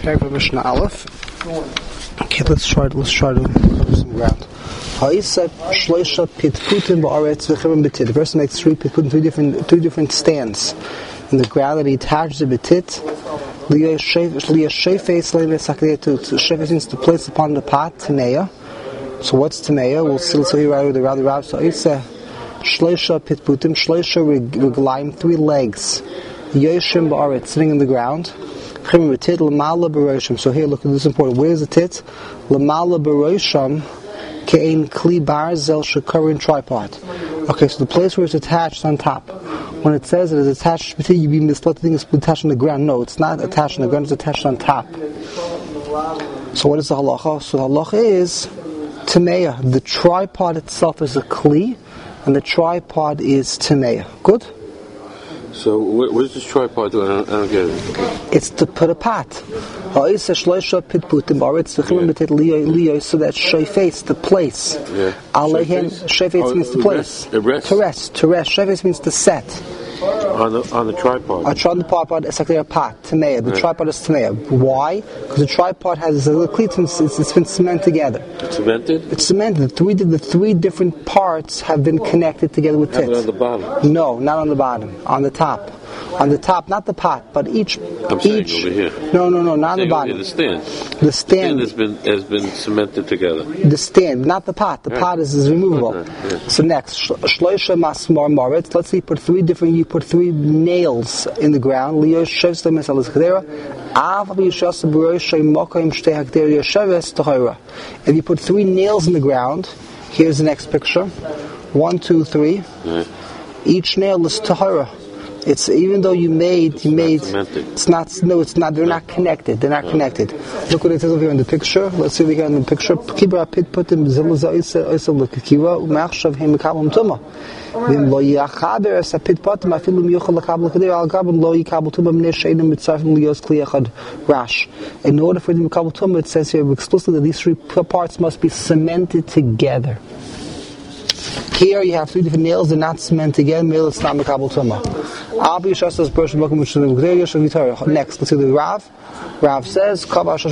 Perek of Mishnah Aleph. Okay, let's try to cover some ground. The person makes three pitputim, three different stands in the ground that he attaches a betit. Shefes means to place upon the pot, tameya. So what's tameya? We'll see here right with the Rav. So it's shleisha pitputim, shleisha reglaim, three legs. Yoshim ba'aretz, sitting in the ground. So here, look, this is important. Where's the tit? Lamala b'rosham ke'ein kli barzel shekarin tripod. Okay, so the place where it's attached on top. When it says it is attached, you be misled to think it's attached on the ground. No, it's not attached on the ground, it's attached on top. So what is the halacha? So the halacha is tameya. The tripod itself is a kli, and the tripod is tameya. Good? So what does this tripod do? I don't get it. It's to put a pot. So that shayfes, the place. Shayfes means the place. To rest. Shayfes means to set. On the tripod. On the tripod, it's like a pot, tameya. The tripod is tameya. Why? Because the tripod has a little cleat, it's been cemented together. It's cemented? It's cemented. The three different parts have been connected together with tits. Not on the bottom? No, not on the bottom. On the top. On the top, not the pot, but each. I'm saying over here. No, not on the bottom. The stand. The stand has been cemented together. The stand, not the pot. The pot is removable. So next, shloisha masmar maretz. Let's say you put three nails in the ground. If you put three nails in the ground, here's the next picture. 1, 2, 3. Each nail is tahara. It's even though you made. It's not. They're not connected. Look what it says over here in the picture. Let's see if we get in the picture. Kibra pit putim zilza isa l'kiva u'machshav him kablam tuma. V'im lo yachaber es pit putim afilu miyuchal l'kabel kadir al kabel lo yikabel tuma b'nei sheidim mitzarfim liyos kli echad rash. In order for them to kabel tuma, it says here explicitly that these three parts must be cemented together. Here you have three different nails, they're not cemented together, it's not mekabel tuma. Next, let's see the Rav. Rav says, so the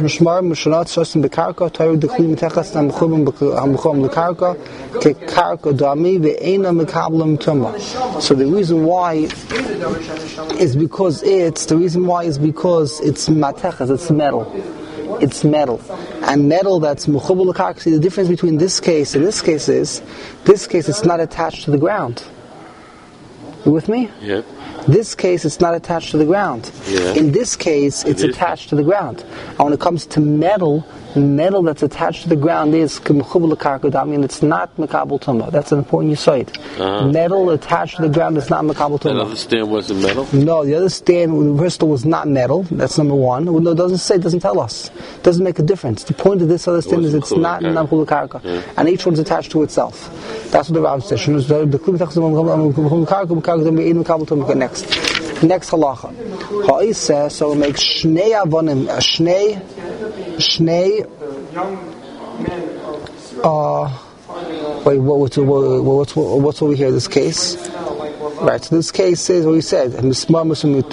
reason why is because it's matechas, it's metal. It's metal. And metal that's mechubel l'karka. See, the difference between this case and this case is, it's not attached to the ground. You with me? Yeah. This case, it's not attached to the ground. Yeah. In this case, it's attached to the ground. And when it comes to metal that's attached to the ground is k'mechubel l'karka dami, and it's not mekabel tuma. That's an important yisoid. Metal attached to the ground is not mekabel tuma. The other stand wasn't metal? No, the other stand, first of all, was not metal. That's number one. No, it doesn't tell us. It doesn't make a difference. The point of this other stand is it's not mekabel l'karka. And each one's attached to itself. That's what the Rav says. Next halacha. Ha'is says, so we make shnei avonim, what's over here, this case? Right, so this case says what we said. It's not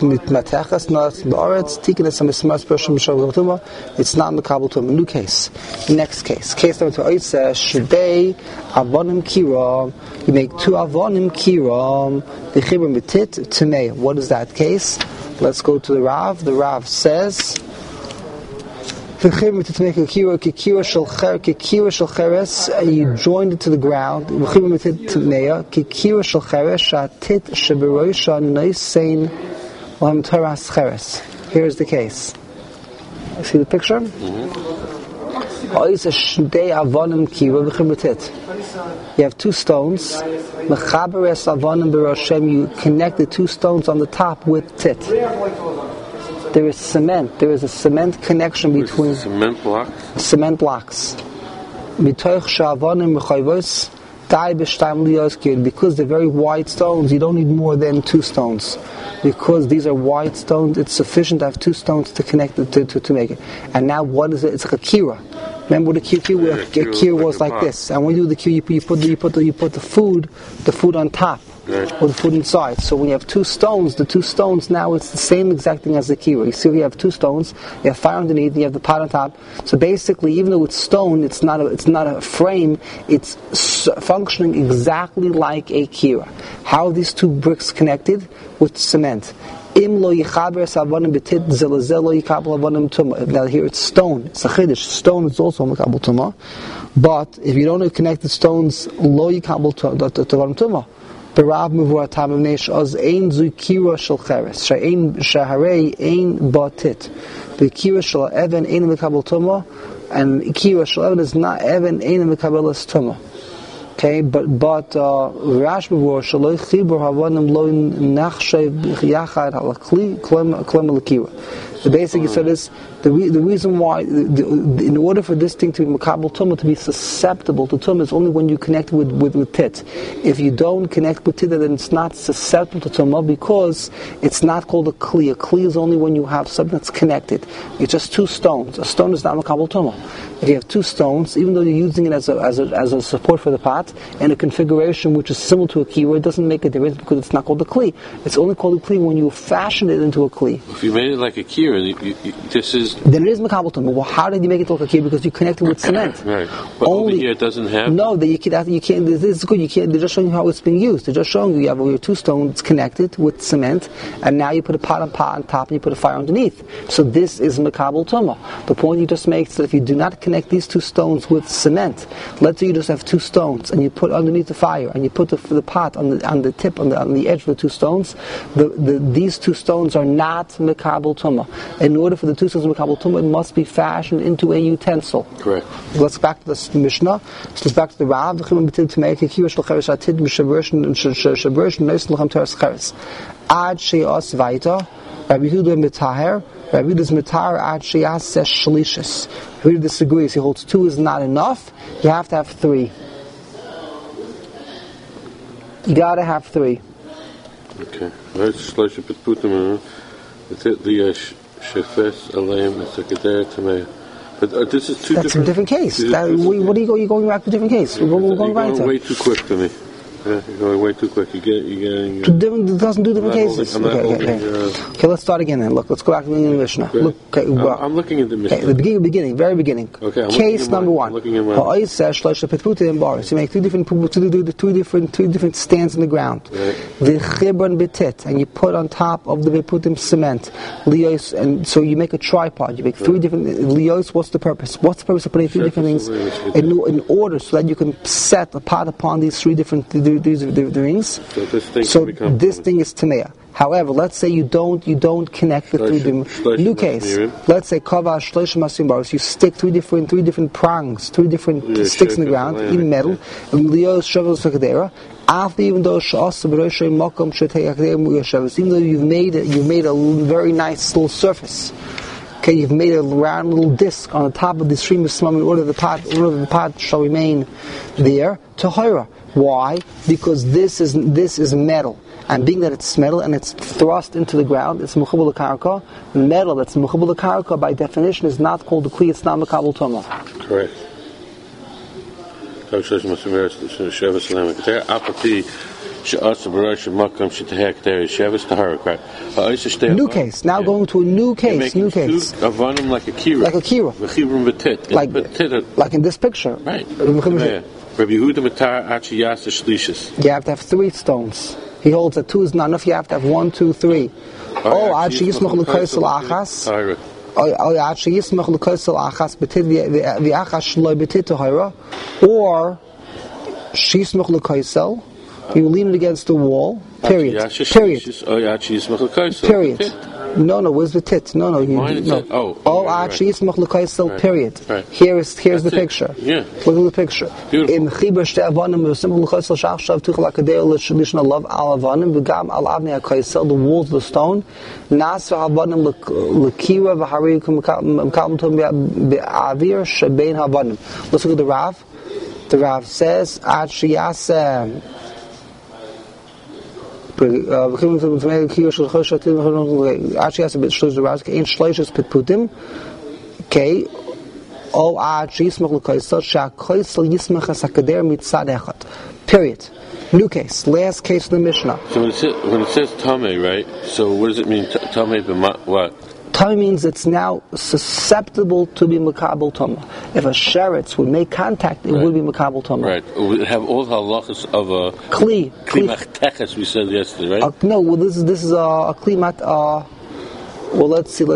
mekabel tuma. New case. Next case. Case number 2 says shedei avonim kiram. You make 2 avonim kiram. V'chibur mitit tamei. What is that case? Let's go to the Rav. The Rav says you joined it to the ground. Here's the case. See the picture? You have 2 stones. You connect the 2 stones on the top with tit. There is cement. There is a cement connection between cement blocks. Because they're very wide stones, you don't need more than 2 stones. Because these are wide stones, it's sufficient to have 2 stones to connect it to make it. And now what is it? It's like a kira. Remember the kir was like this, and when you do the kir, you put the food on top. Or the food inside. So when you have two stones, the two stones now it's the same exact thing as the kira. You see, you have two stones, you have fire underneath, you have the pot on top. So basically, even though it's stone, it's not a frame. It's functioning exactly like a kira. How are these two bricks connected? With cement. Now here it's stone. It's a chiddush. Stone is also makabel tumah. But if you don't connect the stones, lo yikabel tumah. Berav muvur atam nesh az ein zu kira shel cheres she'ein shaharei ein batit. The kira shel even ein makabel tumah, and kira shel even is not even ein makabelas tumah. Okay, but Rash muvur shelo chibur havanim lo nachshev yachad al kli klem lekira. The basic said is the reason why in order for this thing to be makabel tumah, to be susceptible to tumah, is only when you connect with tit. If you don't connect with tit, then it's not susceptible to tumah because it's not called a kli. A kli is only when you have something that's connected. It's just two stones. A stone is not makabel tumah. If you have two stones, even though you're using it as a support for the pot in a configuration which is similar to a kira, it doesn't make a difference because it's not called a kli. It's only called a kli when you fashion it into a kli. If you made it like a kira, this is... Then it is makabel tumah. Well, how did you make it like a kira? Because you connected with cement. Right. But only over here it doesn't have... No, you can't. This is good. You can't. They're just showing you how it's being used. They're just showing you have your two stones connected with cement, and now you put a pot on top, and you put a fire underneath. So this is makabel tumah. The point you just make is that if you do not connect these two stones with cement, let's say you just have two stones, and you put underneath the fire, and you put the pot on the tip, on the edge of the two stones, these two stones are not makabel tumah. In order for the two stones to be makabel tumah, it must be fashioned into a utensil. Correct. Let's go back to the Mishnah. Let's back to the Rav. Ad she'as vaita, Rabbi Yehuda mitaher, Rabbi Yehuda's mitaher ad she'as says shlishis. Rabbi Yehuda disagrees. He holds two is not enough. You have to have three. You gotta have three. Okay. Right. Shloisha pitputim. The shefes aleim sekeder tamei. But this is That's a different case. What are you going back to a different case? We're going right way too quick for me. Yeah, you're going way too quick. You're getting. It doesn't do different cases. Okay, let's start again then. Look, let's go back to the Mishnah. Okay. I'm looking at the Mishnah. The beginning, very beginning. Okay, case number one. Looking at mine. So you make two different stands in the ground. The chibron betit, and you put on top of the beputim cement. Lios, and so you make a tripod. You make three different lios. What's the purpose? What's the purpose of putting three different things in order so that you can set a pot upon these three different rings? So this thing is tameah. However, let's say you don't connect the three different. New case. Let's say kava shlosh masim baros. You stick three different prongs, three different sticks in the ground, in metal. Lios shovels fakadera. After even though even though you've made a very nice little surface. Okay, you've made a round little disc on the top of the stream of slum in order the pot shall remain there. Tahira. Why? Because this is metal. And being that it's metal and it's thrust into the ground, it's mechubal l'karka. Metal that's mechubal l'karka by definition is not called a kli, it's not makabel tumah. Correct. New case. Now going to a new case. New case. Like a kira. Like a kira. Like in this picture. Right. Rabbi Yehuda mitar achi yasa shlishis. You have to have three stones. He holds that two is not enough. You have to have 1, 2, 3. Achi yismach l'koisel achas. Achi yismach l'koisel achas betit v'achas shloi betit tohira. Or shismach l'koisel. You lean it against the wall. Period. No, where's the tit? No. Actually, it's mechlekaisel. Period. Right. Here's the picture. Yeah. Look at the picture. In chiber shte avanim, simple mechlekaisel shachshav tuchel akadei l'shlishna love al avanim v'gam al avnei hakaisel, the walls of the stone. Nas v'avanim l'kira v'hari m'kalm tom be'avir shebein havanim. Let's look at the Rav. The Rav says, actually, actually has a bit shlosh the Rav. Okay, O ad yismach l'koisel she'akoisel yismach ha'sakader mitzad echad. Period. New case. Last case of the Mishnah. So when it says tamei, right? So what does it mean? Tamei what? Tamei means it's now susceptible to be makabel tuma. If a sheretz would make contact, it would be makabel tuma. Right. It would have all the halachas of a kli machteches we said yesterday, right? No. Well, this is a kli mat. Well, let's see. No, I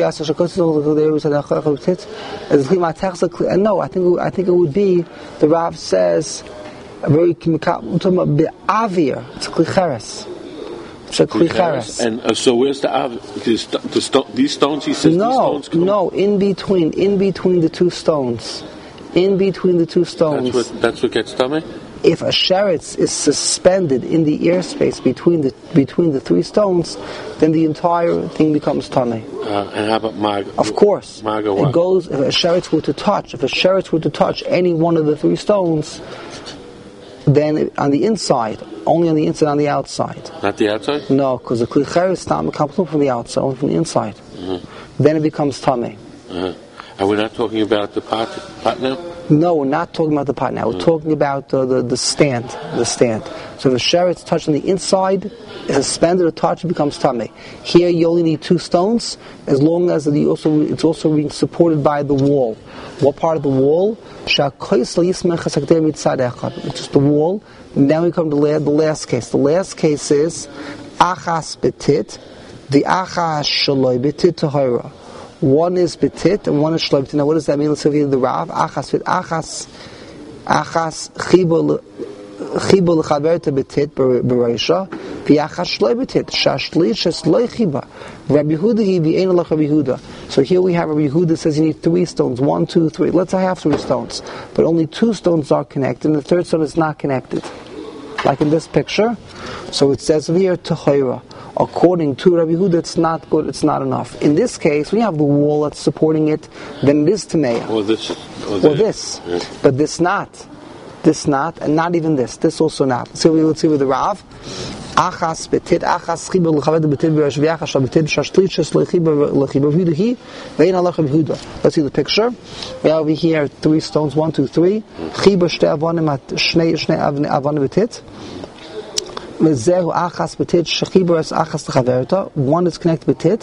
think it would be. The Rav says a very avir. It's a klicheres. It's a klicheres. And so where's the avir? These stones? He says these stones come? No. In between the two stones. That's what gets tummy. If a sheretz is suspended in the airspace between the three stones, then the entire thing becomes tamei. And how about maga? Of course, maga what? It goes. If a sheretz were to touch any one of the three stones, then on the inside, only on the inside, on the outside. Not the outside? No, because the klicher is not coming from the outside, only from the inside. Mm-hmm. Then it becomes tamei. And we're not talking about the pot now? No, we're not talking about the pot now. We're talking about the stand. The stand. So if a sheretz touched on the inside, is suspended or touched, it becomes tamei. Here you only need two stones, as long as it's also being supported by the wall. What part of the wall? It's just the wall. Now we come to the last case. The last case is achas betit, the achas shaloi betit tahira. One is betit and one is shaloi betit. Now what does that mean? Let's review the Rav. Achas chibul lechaber to betit bereisha. V'achas shloi betit. Shashlish shloi chiba. Rabbi Yehuda he v'ein alach Rabbi Yehuda. So here we have Rabbi Yehuda says you need 3 stones. 1, 2, 3. Let's say I have 3 stones, but only 2 stones are connected, and the third stone is not connected, like in this picture. So it says here tahira. According to Rabbi Yehuda, it's not good, it's not enough. In this case, when you have the wall that's supporting it, then it is tameya. Or this. Yeah. But this not, and not even this. This also not. So let's see with the Rav. Achas betit, achas chiba l'chaved betit b'resh v'achas betit shashliches l'chiba v'hudahi v'ein alach v'huda. Let's see the picture. We have over here 3 stones, 1, 2, 3. Chiba shtei avonim at shnei avonim betit. One is connected betit.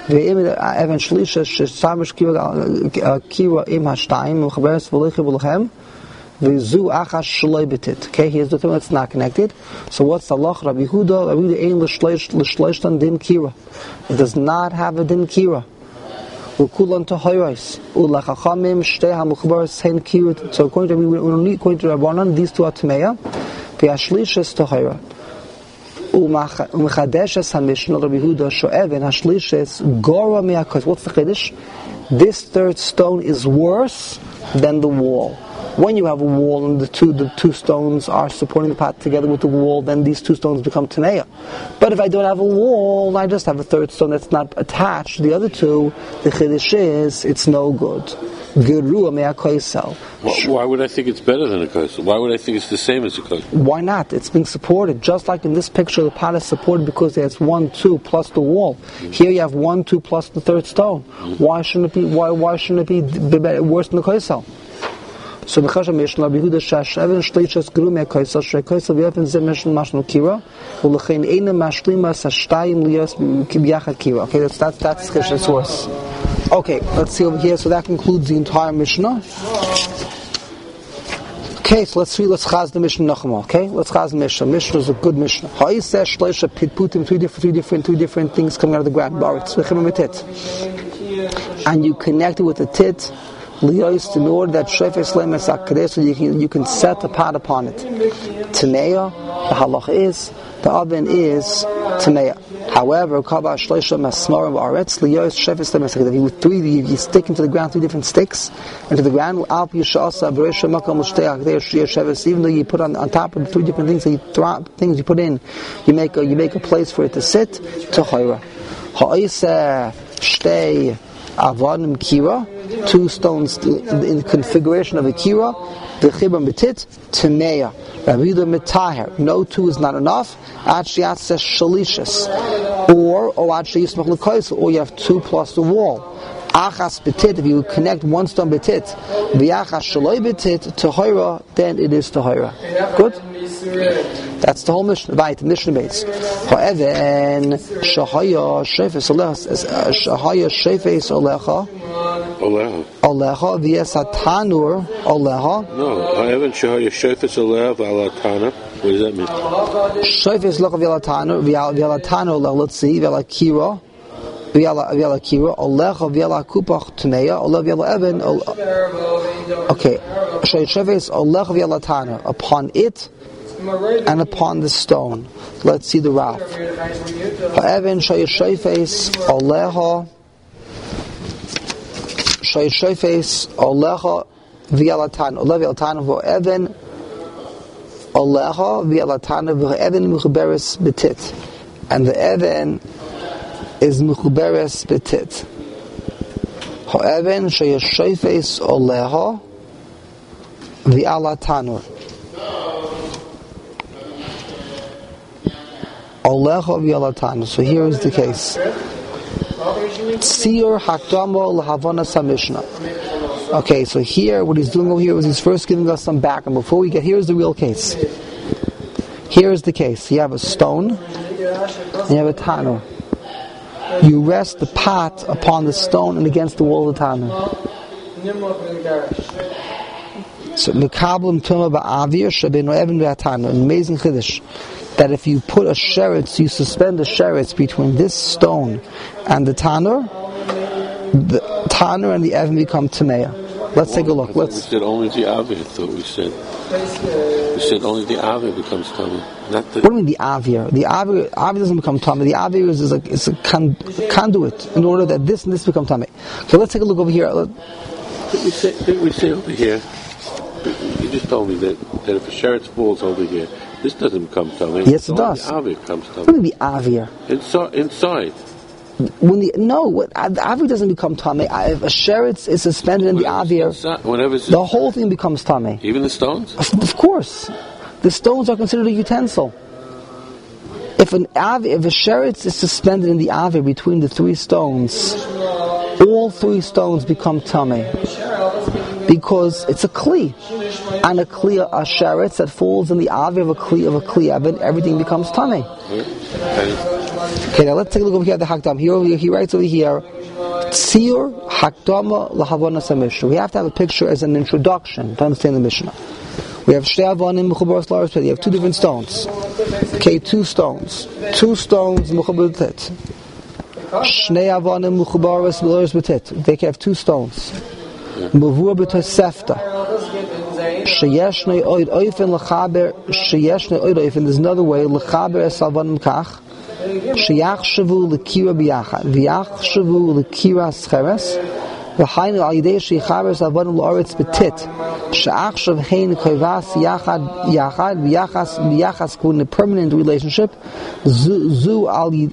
Okay, here's the thing that's not connected. So what's the loch? Rabbi Yehuda din kira. It does not have a din kira. So according to Rabbanan, these 2 are tameya. V'ashlish is tahira. Umechadeshes HaMishnah Rabbi Yehuda sho'even hashlishes gora me'akos. What's the chiddush? This third stone is worse than the wall. When you have a wall and the two stones are supporting the pot together with the wall, then these 2 stones become tameya. But if I don't have a wall, I just have a third stone that's not attached to the other 2, the chiddush is it's no good. Why would I think it's better than a koisel? Why would I think it's the same as a koisel? Why not? It's being supported. Just like in this picture, the pot is supported because there's 1, 2 plus the wall. Mm-hmm. Here you have 1, 2 plus the third stone. Mm-hmm. Why shouldn't it be? Why shouldn't it be worse than the koisel? So the Chashem Mishnah Yehuda Shashaven Shleichas Grume Koisel Shreikoisel V'Yefen Zeh Mishnah Mashnu Kira U'Lechein Eina Mashlima Sashtayim Lios Kibiyachad Kira. Okay, that's the source. Okay, let's see over here. So that concludes the entire Mishnah. Okay, so let's chaz the Mishnah Nachma. Okay, let's chaz the Mishnah. Mishnah is a good Mishnah. Ha'iseh Shleisha Pitputim, 3 different things coming out of the ground. And you connect it with the tit. In order that Shefes Lemes HaKadesh, so you can set the pot upon it. Tameya, the halacha is, the oven is tameya. However, Kaba Shleisha Masmarim Aretz Liyos Shefes Lemes HaKadesh. You stick into the ground 3 different sticks into the ground. Alp Yishasa Beresha Makam L'Shtei HaKadesh Shefes. Even though you put on top of the 3 different things you put in, you make a place for it to sit. Tahira. Ha'iseh Shtei Avonim Kira. 2 stones in the configuration of a kira, the chibam betit, tameya. Rabbi Yehuda mitaher. No 2 is not enough. Actually, says shalishas, or actually yismach l'koisel, or you have 2 plus the wall. Achas betit, if you connect one stone betit, v'achas shaloi betit, tahira, then it is tahira. Good? That's the whole Mishnah. Right, the Mishnah base. However, shahaya shefes olecha. Olecha v'yes hatanur olecha. No, however, shahaya shefes olecha v'alatana. What does that mean? Shefes olecha v'alatana olecha. Let's see, v'alakira. V'yala olecha v'yala kupach tmeya olecha v'yala even. Okay, shefes olecha v'yala tana, upon it and upon the stone. Let's see the Rav. Ha'even shayfes olecha olecha v'yalatan olecha v'yalatan v'even olecha v'yalatan v'even mechuberes betit, and the even is mechuberes betit. Ha'even shayfes olecha v'yalatan Olecha v'yalatan. So here is the case. Tzir hakdama l'havana samishna. Okay, so here, what he's doing over here is he's first giving us some background. Before we get, here's the real case. Here is the case. You have a stone, and you have a tanur. You rest the pot upon the stone and against the wall of the tanur. So mekablim tuma ba'avir shabenu even v'atanur. Amazing chiddush. That if you put a sheretz, you suspend the sheretz between this stone and the tanur and the even become tameya. Let's take a look. We said only the avir. I thought we said only the avir becomes tameya. What do you mean the avir? The avir doesn't become tameya. The avir is a conduit in order that this and this become tameya. So let's take a look over here. Didn't we say over here? You just told me that if a sheretz falls over here, this doesn't become tameya. Yes, it does. The avir becomes tameya. What do you mean the avir? Inside. The avir doesn't become tameya. If a sheretz is suspended in the avir, the whole thing becomes tameya. Even the stones? Of course. The stones are considered a utensil. If a sheretz is suspended in the avir between the three stones, all three stones become tameya. Because it's a kli. And a sheretz that falls in the avir of a kli, everything becomes tameya. Okay, now let's take a look over here at the Hakdam. He writes over here, Tzir Hakdama L'Havana Samishna. We have to have a picture as an introduction to understand the Mishnah. We have Shtei Avanim Mechubaros L'Aretz Betit. You have two different stones. Okay, two stones Mechubaros Betit. Shnei Avanim Mechubaros L'Aretz Betit. They can have two stones. Mavur B'Tosefta. Sheyeshnei Oid Oifen L'Chaber. Sheyeshnei Oid Oifen. There's another way. L'Chaber Es Avanim Kach. Sheyachshavu L'Kira B'Yachad. V'Yachshavu L'Kira Scheres. V'Hainu Al Yidei Sheyichaber Avanim L'Aretz Betit. She'achshav Hein Koivas Yachad V'Yachas in a permanent relationship. Zu Al Yidei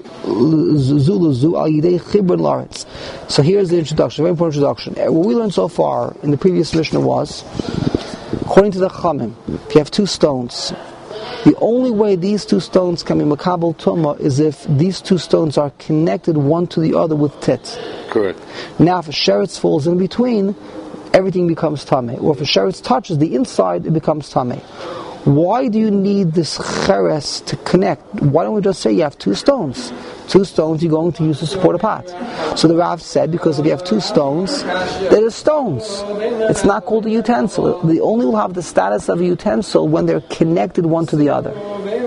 Chibur L'Aretz. So here's the introduction, very important introduction. What we learned so far in the previous Mishnah was, according to the Chamim, if you have two stones, the only way these two stones can be makabel tumah is if these two stones are connected one to the other with tit. Correct. Now if a sheretz falls in between, everything becomes tameh. Or if a sheretz touches the inside, it becomes tameh. Why do you need this cheres to connect? Why don't we just say you have two stones? Two stones you're going to use to support a pot. So the Rav said, because if you have two stones, they're stones. It's not called a utensil. They only will have the status of a utensil when they're connected one to the other.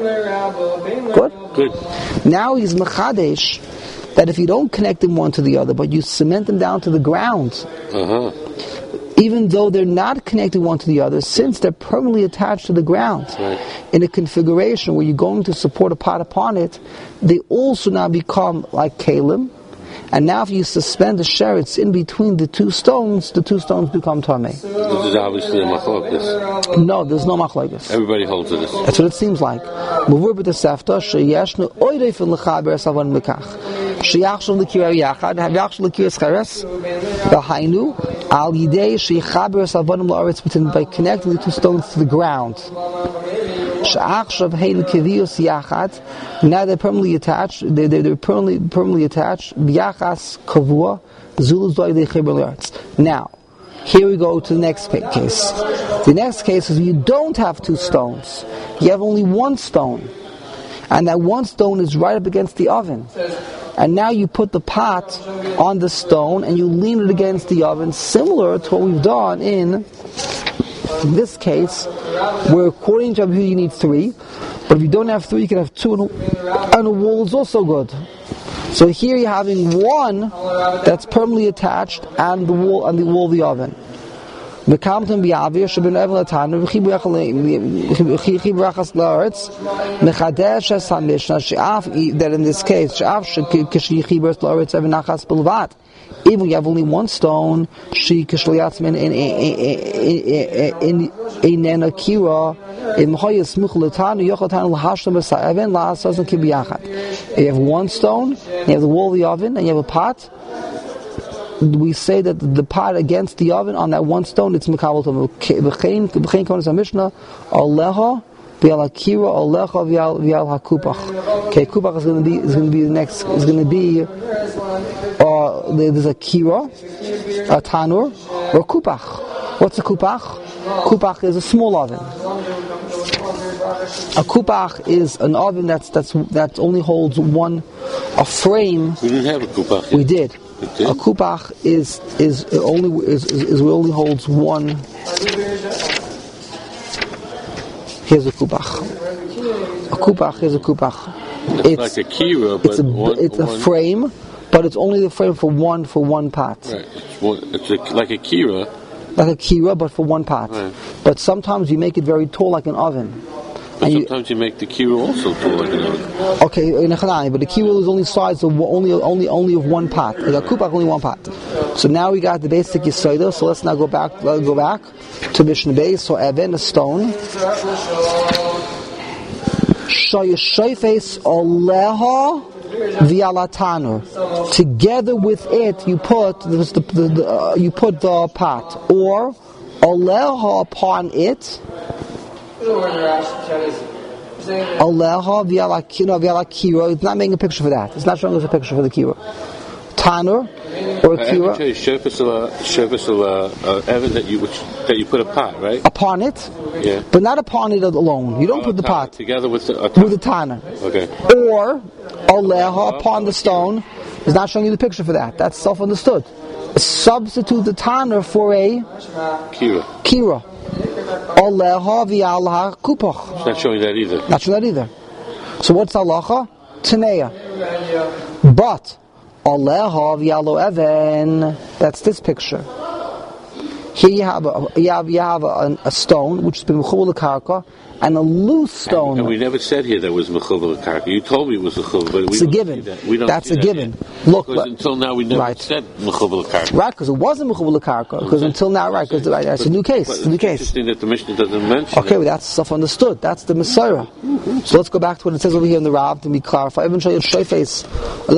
Good? Now he's mechadesh that if you don't connect them one to the other, but you cement them down to the ground, even though they're not connected one to the other, since they're permanently attached to the ground, in a configuration where you're going to support a pot upon it, they also now become like kalim. And now if you suspend the sheretz in between the two stones become tameh. This is obviously a machlokes. No, there's no machlokes. Everybody holds to this. That's what it seems like. Mavur b'tosefta sheyeshnu oideifen l'chaber savan mekach. Sheyachshav l'kira yachad, hav'yachshav l'kira scheres, v'hainu al yidei sheyichaber savanim l'aretz betit, by connecting the two stones to the ground. Now they're permanently attached. They're permanently attached. Now, here we go to the next case. The next case is you don't have two stones. You have only one stone. And that one stone is right up against the oven. And now you put the pot on the stone and you lean it against the oven, similar to what we've done in this case, where according to Rabbi Yehuda you need three. But if you don't have three, you can have two, and a wall is also good. So here you're having one that's permanently attached and the wall of the oven. That in this case, even you have only one stone, she kishliyatzmin in akira. If you have one stone, you have the wall of the oven, and you have a pot, we say that the pot against the oven on that one stone, it's mekabel to b'chein konas hamishna aleha v'al akira aleha v'al hakupach. Okay, kupach is going to be the next. Is going to be there's a kira, a tanur, or kupach. What's a kupach? Kupach is a small oven. A kupach is an oven that only holds a frame. We didn't have a kupach. We did. A kupach only holds one. Here's a kupach. A kupach. Here's a kupach. It's like a kira, but it's a frame, but it's only the frame for one pot. Right. It's like a kira. Like a kira, but for one pot. Right. But sometimes you make it very tall, like an oven. But sometimes you make the kira also tall, like an oven. Okay, but the kira is only size of only of one pot. The kupach only one pot. So now we got the basic yisoda. So let's now go back to Mishnah Beis. So even a stone. Shoyfes oleha v'alatanur. Together with it, you put the pot, or oleha upon it. Aleha v'alakira. It's not making a picture for that. It's not showing us a picture for the kira. Tanur or kira. Evan that you put a pot, right? Upon it. Yeah. But not upon it alone. You don't put the pot together with the tanur. Okay. Or aleha upon the stone. It's not showing you the picture for that. That's self-understood. Substitute the tanur for a kira. Aleha v'alha kupach. It's not showing that either. Not showing that either. So what's halacha? Taneya. But aleha v'alo even. That's this picture. Here you have a stone which has been mechubal l'karka, and a loose stone. And we never said here that was mechubal l'karka. You told me it was mechubal, but it's a given. That's a given. Look, until now we never said mechubal l'karka. Right, because it wasn't mechubal l'karka. Because until now, right? Because it's a new case. It's a new case. Interesting that the Mishnah doesn't mention. Okay, well that's self-understood. That's the Messiah. So let's go back to what it says over here in the Rav to be clarified. Even show you shayfes. The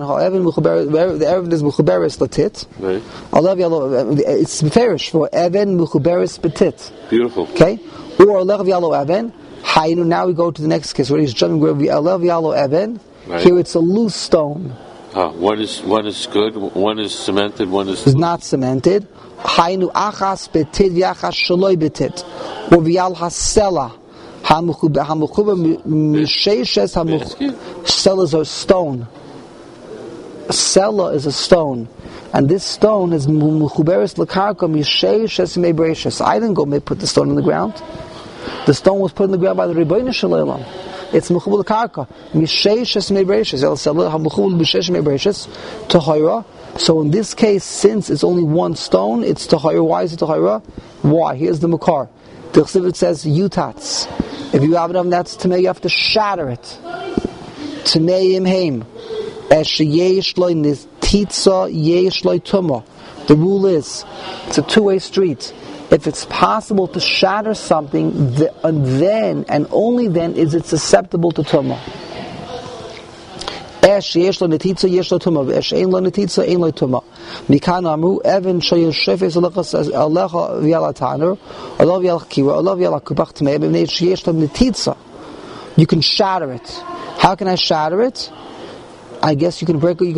evidence is mechuberes latit. Right. It's meferish for even mechuberes betit. Beautiful. Okay. Or alev yalo even. Haynu. Now we go to the next case where he's jumping where alev yalo even. Here it's a loose stone. One is good. One is cemented. One is not cemented. Haynu achas betit v'achas shaloi betit. Or v'yal hasela. Hamuchuba misheishes hamuchuba. Sela is a stone. Sela is a stone. And this stone is muchuberes l'karka misheishes meibreishes. I didn't go put the stone in the ground. The stone was put in the ground by the Rebbeinu Shalom. It's mechubal l'karka misheishes meibreishes. El sela hamuchuba misheishes meibreishes tahira. So in this case, since it's only one stone, it's tahira. Why is it tahira? Why? Here's the makar. The Chassidut says yutats. If you have it on that's tamei, you have to shatter it. Tamei imheim. Esheyesh loy nititza yesh loy tumah. The rule is, it's a two-way street. If it's possible to shatter something, then and only then is it susceptible to tumah. Esh yesh lo netitza yesh lo tuma. Esh ein lo netitza ein lo tuma. Mikan amru even shoyeshefes alecha v'yala taner, alav v'yala kira, alav v'yala kubach tmei. B'nei yesh lo netitza. You can shatter it. How can I shatter it? I guess you can break them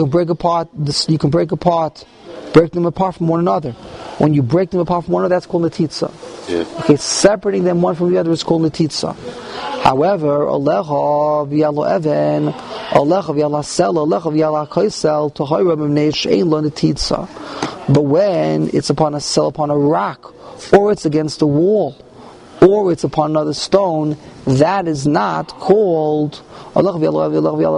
apart from one another. When you break them apart from one another, that's called netitza. Yeah. Okay, separating them one from the other is called netitza. However, alecha v'yalo even, alecha v'yala sel, alecha v'yala kaisel, tohayra b'mnei she'ein lo netitza. But when it's upon a cell, upon a rock, or it's against a wall, or it's upon another stone, that is not called. That's not called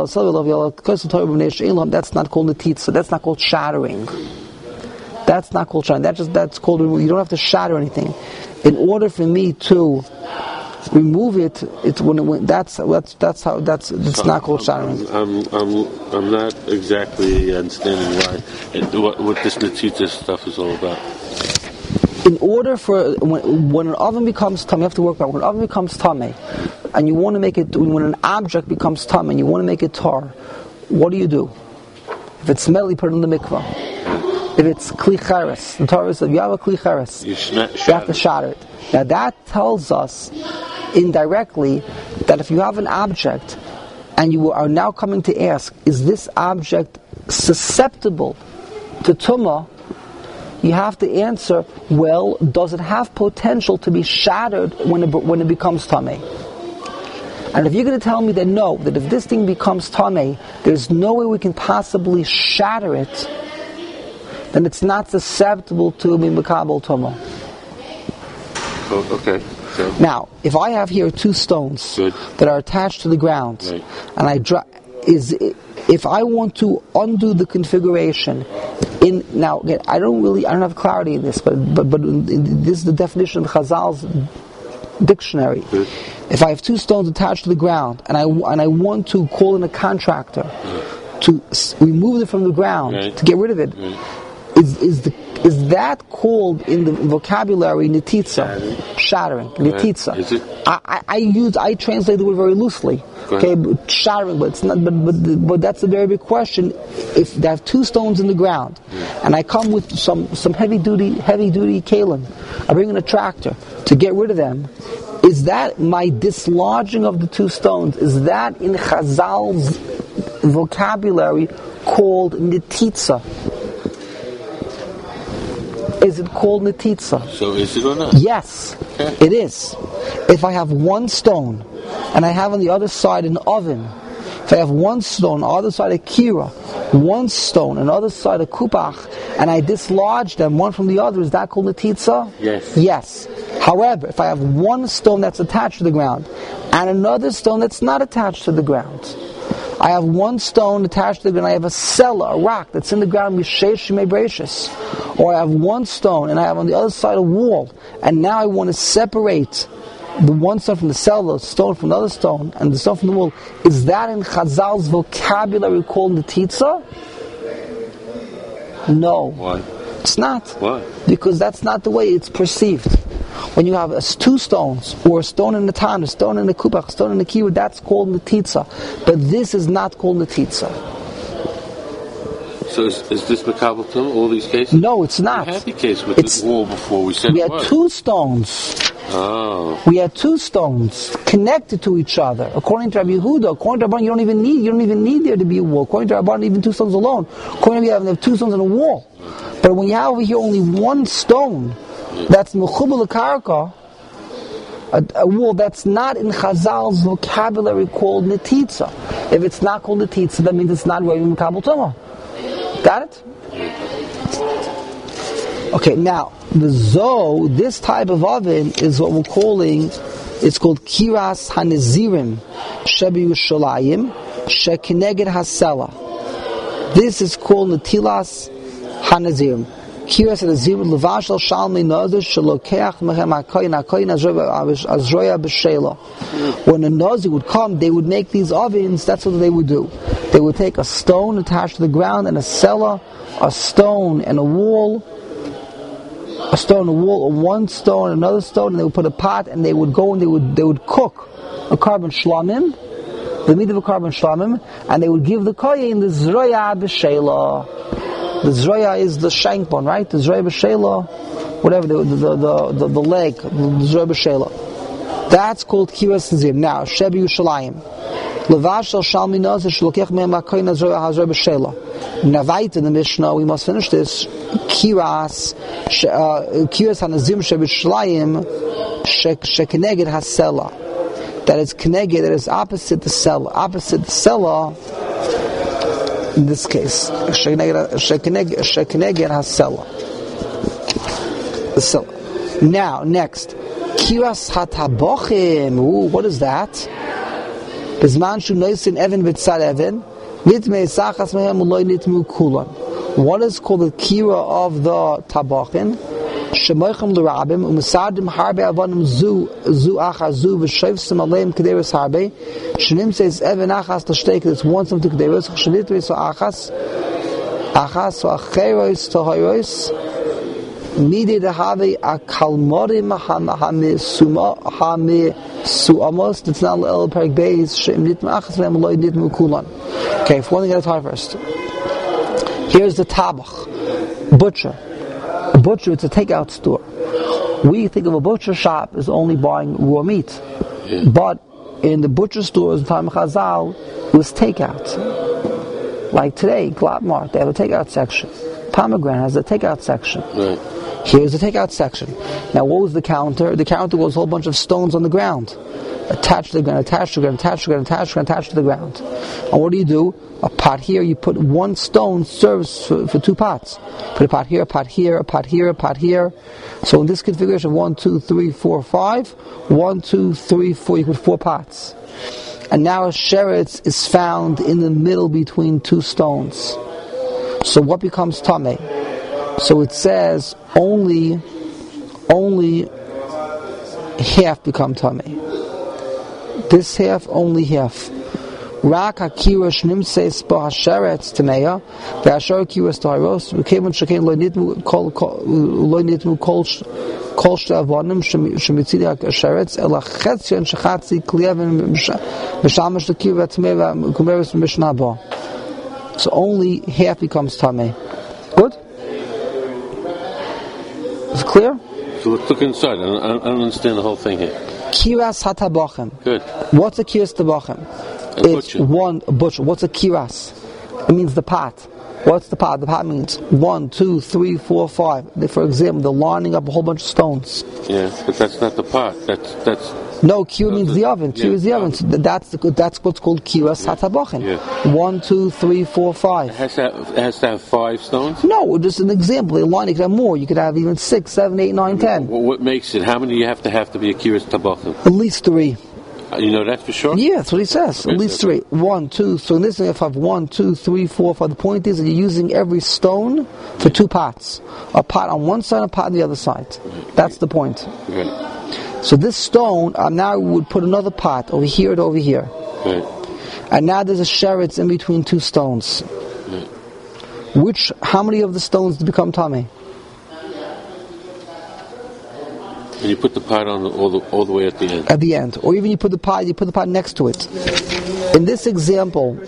netitza. That's not called shattering. That's not called shattering. That's called. You don't have to shatter anything. In order for me to remove it, it's that's not called shattering. I'm not exactly understanding what this netitza stuff is all about. In order for when an oven becomes tummy, you have to work out. When an oven becomes tummy, and you want to make it, when an object becomes tummy, and you want to make it tar, what do? If it's smelly, put it in the mikvah. If it's kli cheres, the Torah says if you have a kli cheres, you have to shatter it. Now that tells us indirectly that if you have an object and you are now coming to ask, is this object susceptible to tumah? You have to answer, well, does it have potential to be shattered when it becomes tamei? And if you're going to tell me that no, that if this thing becomes tamei, there's no way we can possibly shatter it, then it's not susceptible to be makabel tumah. Oh, okay. So. Now, if I have here two stones that are attached to the ground, right, and if I want to undo the configuration, now again, I don't have clarity in this, but this is the definition of Chazal's dictionary. Good. If I have two stones attached to the ground, and I want to call in a contractor to remove it from the ground, to get rid of it, is that called in the vocabulary netitza? Shattering. Netitza. Is it? I translate the word very loosely. Okay, shattering, but it's not. But that's a very big question. If they have two stones in the ground, and I come with some heavy duty kalim, I bring in a tractor to get rid of them. Is that my dislodging of the two stones? Is that in Chazal's vocabulary called netitza? Is it called netitza? So is it or not? Yes, it is. If I have one stone, and I have on the other side an oven, if I have one stone, on the other side a kira, one stone, on the other side a kupach, and I dislodge them one from the other, is that called netitza? Yes. Yes. However, if I have one stone that's attached to the ground, and another stone that's not attached to the ground, I have one stone attached to the ground, I have a cellar, a rock that's in the ground, mishesh shemei brachos. Or I have one stone and I have on the other side a wall, and now I want to separate the one stone from the cellar, the stone from another stone, and the stone from the wall. Is that in Chazal's vocabulary called netitza? No. Why? It's not. Why? Because that's not the way it's perceived. When you have two stones, or a stone in the tan, a stone in the kupach, a stone in the kiru, that's called netitza. But this is not called netitza. So is this makabel tumah, all these cases? No, it's not. We had the case with the wall before. We said we had two stones. Oh. We had two stones connected to each other. According to Rabbi Yehuda, according to Rabban, you don't even need there to be a wall. According to Rabban, even two stones alone. According to Rabban, you have two stones on a wall. But when you have over here only one stone, that's mechubel karka, a wall that's not in Chazal's vocabulary called netitza. If it's not called netitza, that means it's not really makabel tumah. Got it? Okay, now the Zoh, this type of oven is what we're calling. It's called kiras hanezirim shebi Yerushalayim shekineged hasela. This is called netilas hanezirim. Kiras hanezirim levash al shalmei nazir shalokeach mehem hakoyin azroya b'shela. When a nazir would come, they would make these ovens. That's what they would do. They would take a stone attached to the ground and a cellar, a stone and a wall, one stone, another stone, and they would put a pot, and they would go and they would cook a carbon shlamim the midah v'karban shlamim, and they would give the kohen the zroya b'sheila. The zroya is the shank bone, right? The zroya b'sheila, whatever, the leg, the zroya b'sheila. That's called kiras nazir. Now, Shebi Yushalayim. Levash al shalmi nazir shlokech me'em ha'kohen zroya ha'zroya b'sheila. Navait in the Mishnah, we must finish this. Kiras hanazim shebishlayim shekeneged hasela. That is keneged, that is opposite the sela. Opposite the sela, in this case, shekeneged hasela. The sela. Now, next, kiras hatabochim. What is that? Bizman shu noisin even b'tzad even. What is called the kira of the tabachin? Shemoichem l'rabim u'mesadim harbe avanim zu achas zu v'shoivsim aleim kederis harbe. Shenim says even achas l'shteik. It's one something kederis. Shenitri so achas so acherois to hoirois. Midi dehave akalmorim hame-su'amos. That's not el perik beis. Sheim nitma achas v'em loy nitma kulan. Okay, for one thing at a time first. Here's the tabach, butcher. A butcher, it's a takeout store. We think of a butcher shop as only buying raw meat. Yeah. But in the butcher stores in time of Chazal, it was takeout. Like today, Glotmart, they have a takeout section. Pomegranate has a takeout section. Right. Here's the takeout section. Now, what was the counter? The counter was a whole bunch of stones on the ground. Attached to the ground, attached to the ground, attached to the ground, attached to the ground, attached to the ground. And what do? A pot here, you put one stone serves for two pots. Put a pot here, a pot here, a pot here, a pot here. So in this configuration of 1, 2, 3, 4, 5, 1, 2, 3, 4, you put 4 pots. And now a sheretz is found in the middle between two stones. So what becomes tameh? So it says only half become tameh. This half, only half. Rak hakirash nimseis ba hasheretz tameya, ve'ashar kiras taharos, v'kevan shekein lo nitmu kol shtavanim shemitzidi hasheretz ela chetzion shechatzi kliyavim b'shamash l'kira tameya v'kumeres v'mishnah ba. So only half becomes tameh. Good? Is it clear? So let's look inside. I don't understand the whole thing here. Kiras hatabachem. Good. What's a kiras tabachem? It's one butcher. What's a kiras? It means the pot. What's the pot? The pot means 1, 2, 3, 4, 5. For example, they're lining up a whole bunch of stones. Yeah, but that's not the pot. That's no, kira means the oven. Kira is the oven. So that's what's called kiras hatabachem. Yeah. 1, 2, 3, 4, 5. It has to have 5 stones? No, just an example. You could have more. You could have even 6, 7, 8, 9, 10. Well, what makes it? How many do you have to be a kiras tabachem? At least 3. You know that for sure? Yeah, that's what he says. At least 3. 1, 2. So in this thing, if I have 1, 2, 3, 4, 5. The point is that you're using every stone for 2 pots. A pot on one side, a pot on the other side. That's the point. Right. So this stone, now we would put another pot over here and over here. Right. And now there's a sheretz in between 2 stones. Right. How many of the stones become tameh? And you put the pot on all the way at the end. At the end, or even you put the pot next to it. In this example,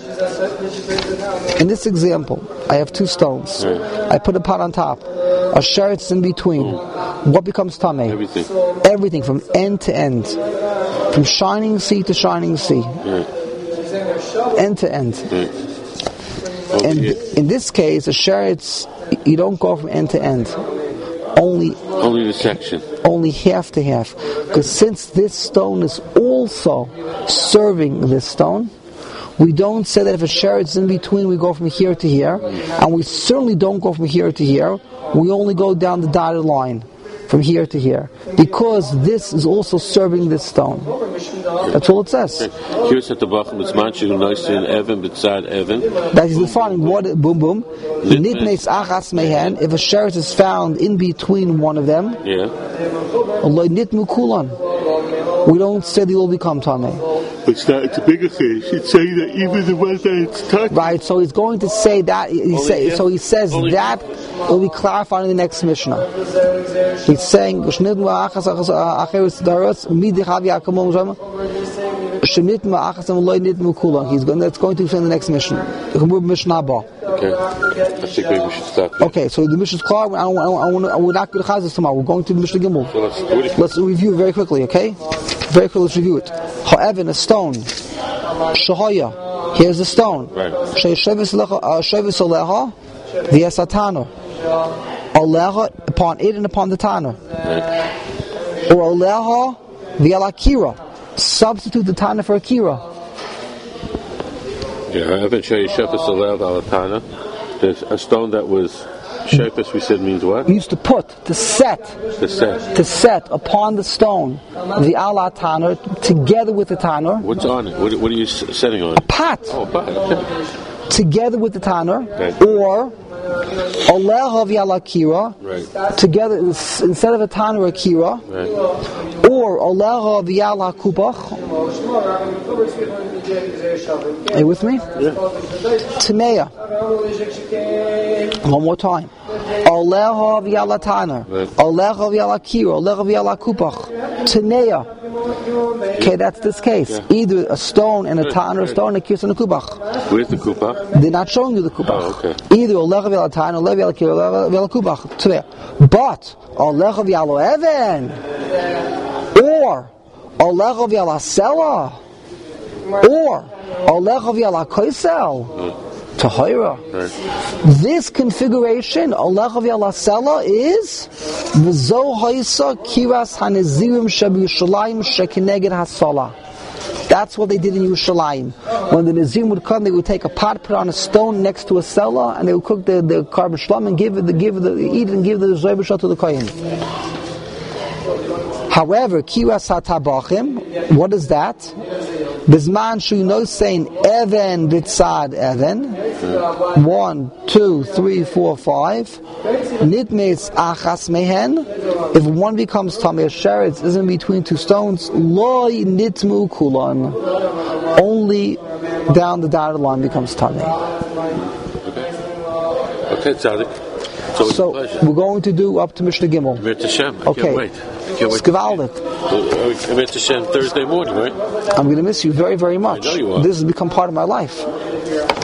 I have 2 stones. Right. I put a pot on top. A sheretz in between. What becomes tameh? Everything. Everything from end to end, from shining sea to shining sea, right. End to end. Right. And in this case, a sheretz, you don't go from end to end. Only the section. Only half to half. Because since this stone is also serving this stone, we don't say that if a sheretz is in between, we go from here to here. And we certainly don't go from here to here. We only go down the dotted line from here to here. Because this is also serving this stone. That's all it says. Here's at the bottom, it's manchu noisin even b'tzad even. That is defining what, boom boom. Nitnes achas mehen, if a sheretz is found in between one of them, nitmu kulan. We don't say they will become tameh. It's a bigger thing. It's saying that even the ones that it's touched. Right, so he's going to say that. He says that will be clarified in the next Mishnah. He's saying, He's going. That's going to explain the next mission. Mission Abba. Okay. I think maybe we should stop here. Okay, so the mission is clear. We're not going to Chazas tomorrow. We're going to the Mishnah Gimel. So let's review very quickly, okay? Very quickly, let's review it. However, a stone. Shahaya. Here's a stone. Right. Shevis Aleha, the Esatana. Aleha upon it and upon the Tana. Right. Or Aleha, the Alakira. Substitute the Tana for Akira. Yeah, I haven't shown you Shefes Alev Alatana. There's a stone that was Shefes, we said means what? We used to set upon the stone the Alatana together with the Tanner. What's on it? What are you setting on? A pot. Oh, a pot. Okay. Together with the Tanner. Right. Or Aleha v'Alakira. Right. Together, instead of a Tanner, a Kira. Right. Or Aleha v'Alakubach. Are you with me? Yeah. Tameya. One more time. Aleha v'Alatana. Aleha v'Alakira. Aleha v'Alakubach. Tameya. Okay, that's this case. Yeah. Either a stone and a Tanner, a stone and a Kirs and a Kubach. Where's the Kubach? They're not showing you the Kubach. Oh, okay. Either Alecha v'Alatana, Alecha v'Alakira, Alecha v'Alakubach. But Alecha v'Aloeven, or Alecha v'Alasela, or Alecha v'Alakoisel, Tahira. Right. This configuration, Alecha v'Alasela, is V'zo Haisa Kiras Hanezirim Sheb'Yushalayim Shekineged Hasala. That's what they did in Yerushalayim. When the Nazim would come, they would take a pot, put on a stone next to a cellar, and they would cook the karban shlam and eat it and give the zoybashah to the kohen. However, kiras hatabachim, what is that? Bizman shu no saying even bitzad even. 1, 2, 3, 4, 5. Nitmes achas mehen. If one becomes tamei sheretz, isn't between two stones. Loi nitmu kulan. Only down the dotted line becomes tamei. Okay, Tzadik. So we're going to do up to Mishnah Gimel. Okay. Can't wait. Skvaldik. Thursday morning, right? I'm going to miss you very, very much. I know you are. This has become part of my life.